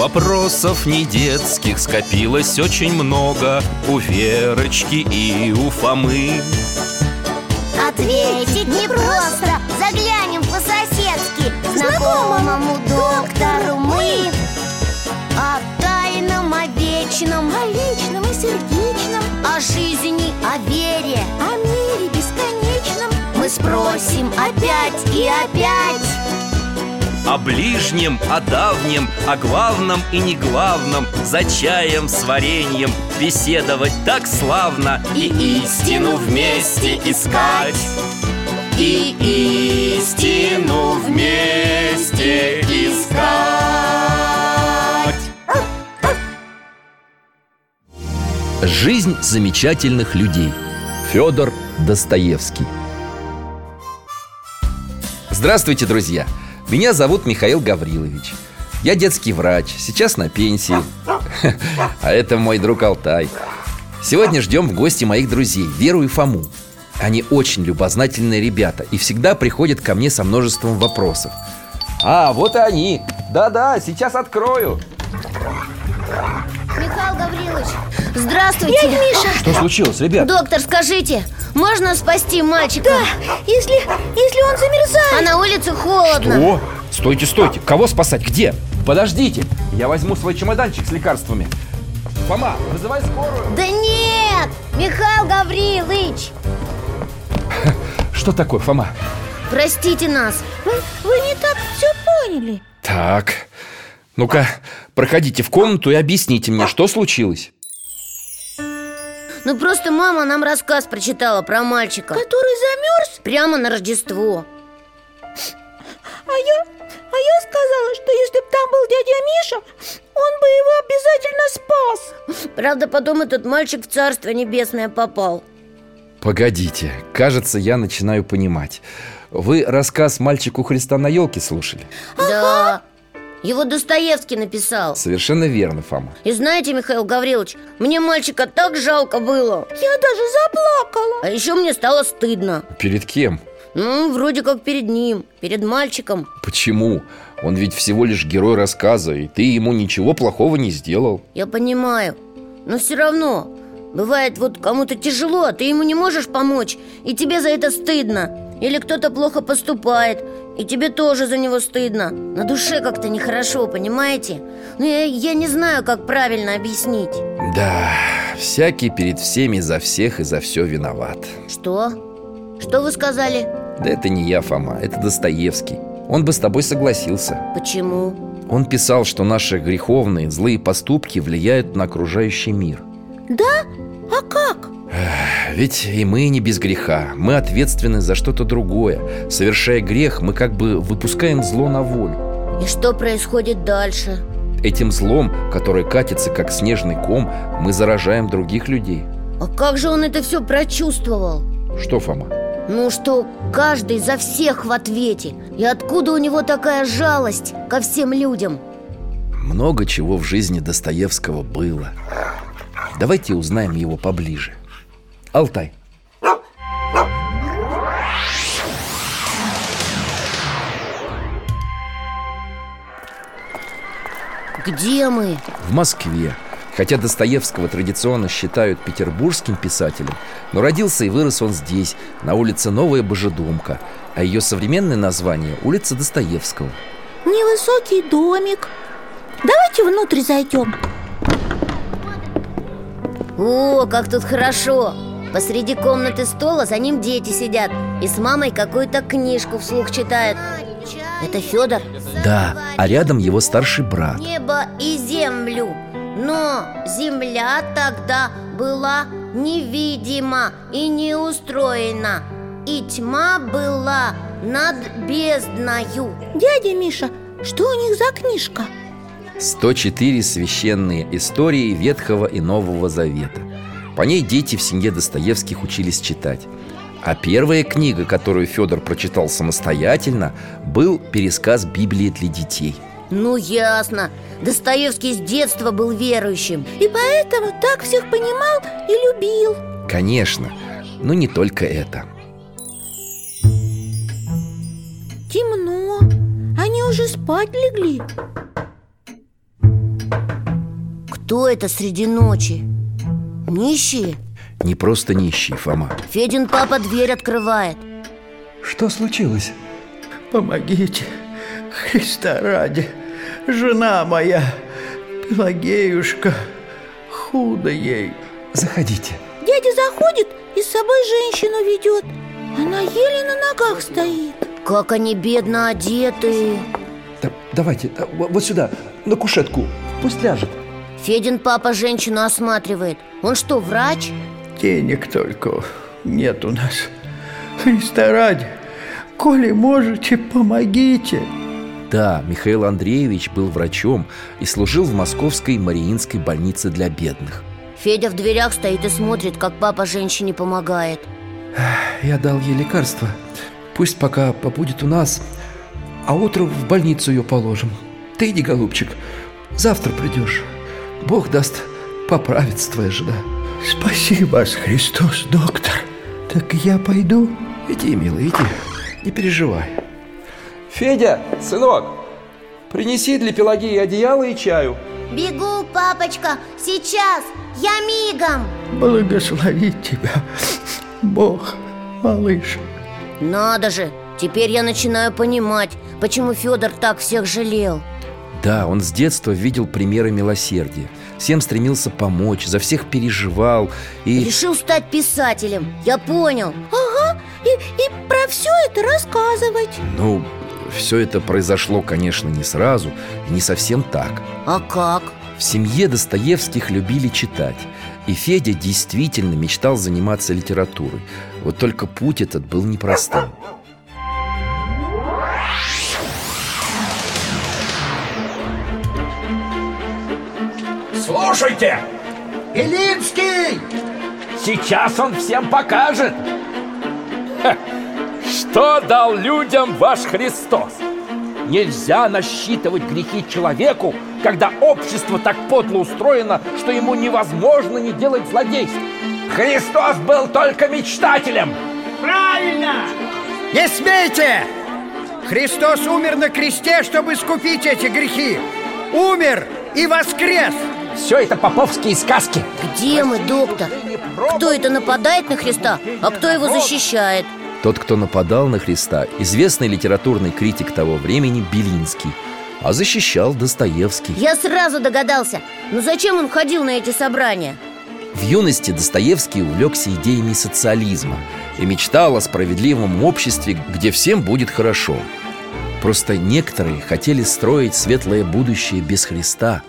Вопросов не детских скопилось очень много у Верочки и у Фомы. Ответить непросто, заглянем по-соседски знакомому доктору мы. О тайном, о вечном, о личном и сердечном, о жизни, о вере, о мире бесконечном мы спросим опять и опять. О ближнем, о давнем, о главном и неглавном, за чаем с вареньем беседовать так славно. И истину вместе искать, и истину вместе искать. Жизнь замечательных людей. Фёдор Достоевский. Здравствуйте, друзья! Меня зовут Михаил Гаврилович. Я детский врач, сейчас на пенсии. А это мой друг Алтай. Сегодня ждем в гости моих друзей Веру и Фому. Они очень любознательные ребята и всегда приходят ко мне со множеством вопросов. А, вот и они. Да-да, сейчас открою. Михаил Гаврилович, здравствуйте. Дядя Миша! Что случилось, ребят? Доктор, скажите, можно спасти мальчика? Да, если он замерзает. А на улице холодно. Что? Стойте, стойте, кого спасать? Где? Подождите, я возьму свой чемоданчик с лекарствами. Фома, вызывай скорую. Да нет, Михаил Гаврилович. Что такое, Фома? Простите нас. Вы не так все поняли. Так, ну-ка, проходите в комнату и объясните мне, что случилось. Ну просто мама нам рассказ прочитала про мальчика, Который замерз? прямо на Рождество. А я сказала, что если бы там был дядя Миша, он бы его обязательно спас. Правда, потом этот мальчик в Царство Небесное попал. Погодите, кажется, я начинаю понимать. Вы рассказ «Мальчику Христа на елке» слушали? Да, его Достоевский написал. Совершенно верно, Фома. И знаете, Михаил Гаврилович, мне мальчика так жалко было. Я даже заплакала. А еще мне стало стыдно. Перед кем? Ну, вроде как перед ним, перед мальчиком. Почему? Он ведь всего лишь герой рассказа, и ты ему ничего плохого не сделал. Я понимаю, но все равно бывает, вот кому-то тяжело, а ты ему не можешь помочь, и тебе за это стыдно. Или кто-то плохо поступает, и тебе тоже за него стыдно. На душе как-то нехорошо, понимаете? Ну, я не знаю, как правильно объяснить. Да, всякий перед всеми за всех и за все виноват. Что? Что вы сказали? Да это не я, Фома, это Достоевский. Он бы с тобой согласился. Почему? Он писал, что наши греховные, злые поступки влияют на окружающий мир. Да? А как? Ведь и мы не без греха. Мы ответственны за что-то другое. Совершая грех, мы как бы выпускаем зло на волю. И что происходит дальше? Этим злом, который катится как снежный ком, мы заражаем других людей. А как же он это все прочувствовал? Что, Фома? Ну, что каждый за всех в ответе. И откуда у него такая жалость ко всем людям? Много чего в жизни Достоевского было. Давайте узнаем его поближе. Алтай. Где мы? В Москве. Хотя Достоевского традиционно считают петербургским писателем, но родился и вырос он здесь, на улице Новая Божедомка, а ее современное название – улица Достоевского. Невысокий домик. Давайте внутрь зайдем. О, как тут хорошо! Посреди комнаты стол, а за ним дети сидят и с мамой какую-то книжку вслух читают. Это Федор? Да, а рядом его старший брат. Небо и землю. Но земля тогда была невидима и неустроена, и тьма была над бездною. Дядя Миша, что у них за книжка? 104 священные истории Ветхого и Нового Завета. По ней дети в семье Достоевских учились читать. А первая книга, которую Федор прочитал самостоятельно, был пересказ Библии для детей. Ну ясно, Достоевский с детства был верующим. И поэтому так всех понимал и любил. Конечно, но не только это. Темно. Они уже спать легли. Кто это среди ночи? Нищие? Не просто нищие, Фома. Федин папа дверь открывает. Что случилось? Помогите, Христа ради. Жена моя, Пелагеюшка, худо ей. Заходите. Дядя заходит и с собой женщину ведет. Она еле на ногах стоит. Как они бедно одеты. Давайте, вот сюда, на кушетку. Пусть ляжет. Федин папа женщину осматривает. Он что, врач? Денег только нет у нас. Христа ради, коли можете, помогите. Да, Михаил Андреевич был врачом и служил в московской Мариинской больнице для бедных. Федя в дверях стоит и смотрит, как папа женщине помогает. Я дал ей лекарство. Пусть пока побудет у нас, а утром в больницу ее положим. Ты иди, голубчик, завтра придешь. Бог даст, поправится твоя жена. Спасибо вас, Христос, доктор. Так я пойду? Иди, милый, иди, не переживай. Федя, сынок, принеси для Пелагеи одеяло и чаю. Бегу, папочка, сейчас, я мигом. Благословит тебя Бог, малыш. Надо же, теперь я начинаю понимать, почему Федор так всех жалел. Да, он с детства видел примеры милосердия. Всем стремился помочь, за всех переживал и... Решил стать писателем, я понял. Ага, и про все это рассказывать. Ну, все это произошло, конечно, не сразу и не совсем так. А как? В семье Достоевских любили читать. И Федя действительно мечтал заниматься литературой. Вот только путь этот был непростым. Слушайте! Белинский! Сейчас он всем покажет! Что дал людям ваш Христос? Нельзя насчитывать грехи человеку, когда общество так подло устроено, что ему невозможно не делать злодейств. Христос был только мечтателем! Правильно! Не смейте! Христос умер на кресте, чтобы искупить эти грехи. Умер и воскрес! Все это поповские сказки. Где мы, доктор? Кто это нападает на Христа, а кто его защищает? Тот, кто нападал на Христа, известный литературный критик того времени Белинский, а защищал Достоевский. Я сразу догадался. Но зачем он ходил на эти собрания? В юности Достоевский увлекся идеями социализма и мечтал о справедливом обществе, где всем будет хорошо. Просто некоторые хотели строить светлое будущее без Христа.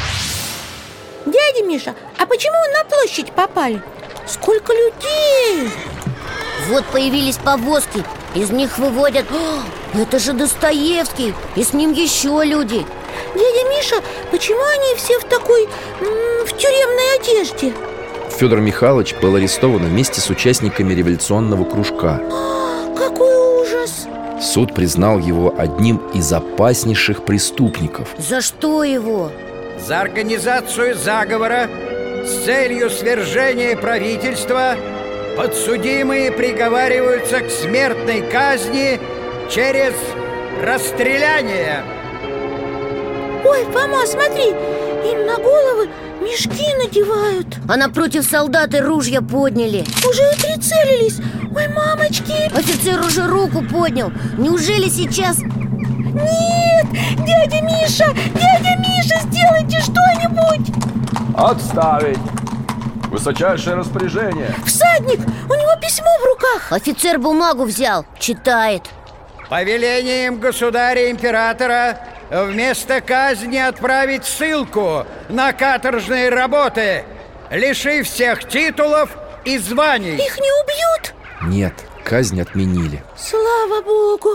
Дядя Миша, а почему на площадь попали? Сколько людей! Вот появились повозки, из них выводят... Это же Достоевский, и с ним еще люди. Дядя Миша, почему они все в такой... в тюремной одежде? Федор Михайлович был арестован вместе с участниками революционного кружка. Какой ужас! Суд признал его одним из опаснейших преступников. За что его? За организацию заговора с целью свержения правительства подсудимые приговариваются к смертной казни через расстреляние. Ой, Фома, смотри, им на головы мешки надевают. А напротив солдаты ружья подняли. Уже и прицелились. Ой, мамочки! Офицер уже руку поднял. Неужели сейчас... Нет! Дядя Миша! Дядя Миша, сделайте что-нибудь! Отставить! Высочайшее распоряжение. Всадник! У него письмо в руках. Офицер бумагу взял, читает. Повелением государя-императора вместо казни отправить ссылку на каторжные работы, лишив всех титулов и званий. Их не убьют? Нет, казнь отменили. Слава Богу!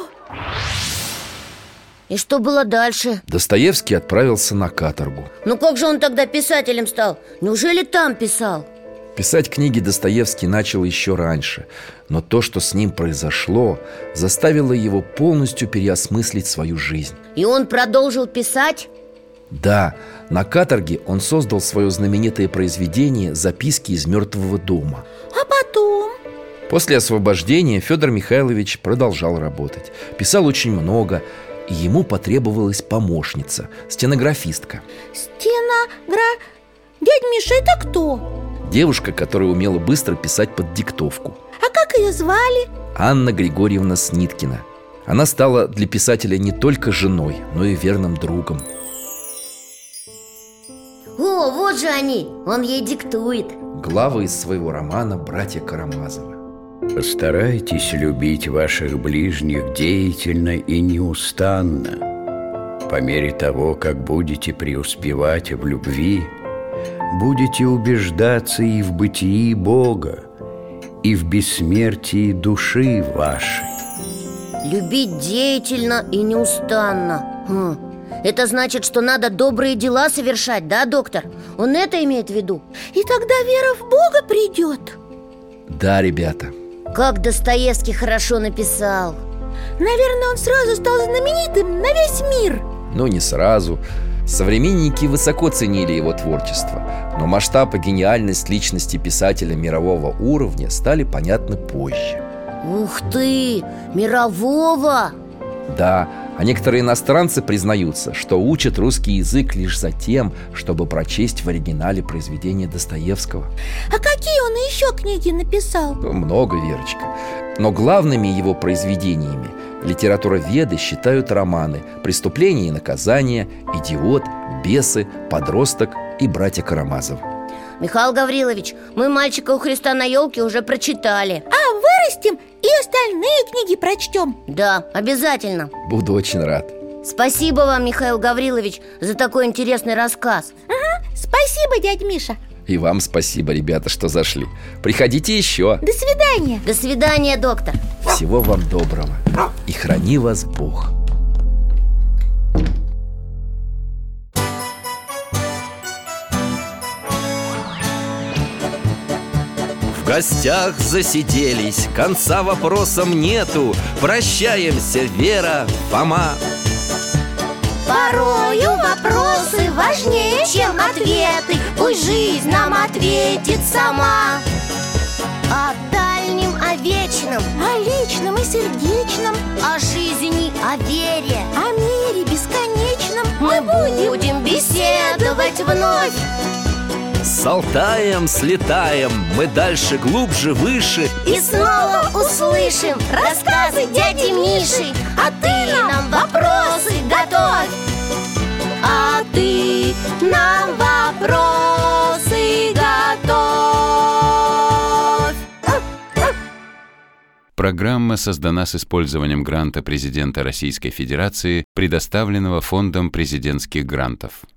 И что было дальше? Достоевский отправился на каторгу. Ну как же он тогда писателем стал? Неужели там писал? Писать книги Достоевский начал еще раньше. Но то, что с ним произошло, заставило его полностью переосмыслить свою жизнь. И он продолжил писать? Да, на каторге он создал свое знаменитое произведение «Записки из мертвого дома». А потом? После освобождения Федор Михайлович продолжал работать. Писал очень много, и ему потребовалась помощница, стенографистка. Дядь Миша, это кто? Девушка, которая умела быстро писать под диктовку. А как ее звали? Анна Григорьевна Сниткина. Она стала для писателя не только женой, но и верным другом. О, вот же они, он ей диктует. Главы из своего романа «Братья Карамазовы». Постарайтесь любить ваших ближних деятельно и неустанно. По мере того, как будете преуспевать в любви, будете убеждаться и в бытии Бога, и в бессмертии души вашей. Любить деятельно и неустанно. Это значит, что надо добрые дела совершать, да, доктор? Он это имеет в виду? И тогда вера в Бога придет. Да, ребята. Как Достоевский хорошо написал. Наверное, он сразу стал знаменитым на весь мир. Но не сразу. Современники высоко ценили его творчество, но масштаб и гениальность личности писателя мирового уровня стали понятны позже. Ух ты, мирового! Да, а некоторые иностранцы признаются, что учат русский язык лишь за тем, чтобы прочесть в оригинале произведения Достоевского. А какие он еще книги написал? Много, Верочка. Но главными его произведениями литературоведы считают романы «Преступление и наказание», «Идиот», «Бесы», «Подросток» и «Братья Карамазовы». Михаил Гаврилович, мы «Мальчика у Христа на елке» уже прочитали. А вырастем и остальные книги прочтем. Да, обязательно. Буду очень рад. Спасибо вам, Михаил Гаврилович, за такой интересный рассказ. Спасибо, дядь Миша. И вам спасибо, ребята, что зашли. Приходите еще. До свидания. До свидания, доктор. Всего вам доброго. И храни вас Бог. В гостях засиделись, конца вопросам нету. Прощаемся, Вера, Фома. Порою вопросы важнее, чем ответы. Пусть жизнь нам ответит сама. О дальнем, о вечном, О личном и сердечном, о жизни, о вере. о мире бесконечном Мы будем беседовать вновь. С Алтаем слетаем, мы дальше, глубже, выше. И снова услышим рассказы дяди Миши. А ты нам вопросы готовь. А ты нам вопросы готовь. Программа создана с использованием гранта президента Российской Федерации, предоставленного Фондом президентских грантов.